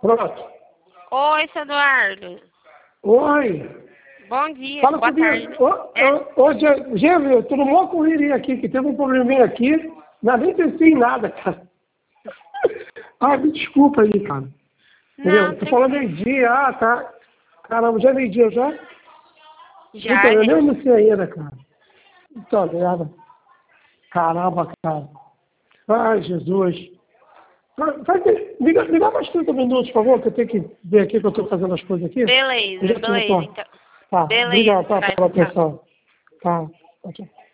Pronto. Oi, seu Eduardo. Oi. Bom dia, Fala boa comigo. tarde. Ô, Gêmeo, eu tô numa correria aqui, que teve um probleminha aqui. Nem pensei em nada, cara. Me desculpa aí, cara. Entendeu? Tô falando meio-dia, tá. Caramba, já é meio-dia já? Já, Então, eu né? nem almocei ainda, cara. Então, merda. Caramba, cara. Ai, Jesus. Me dá mais 30 minutos, por favor, que eu tenho que ver aqui que eu tô fazendo as coisas aqui. Eu já Beleza, te retorno. então. Tá, Beleza, obrigado, tá, vai pela ficar. atenção. Tá, ok.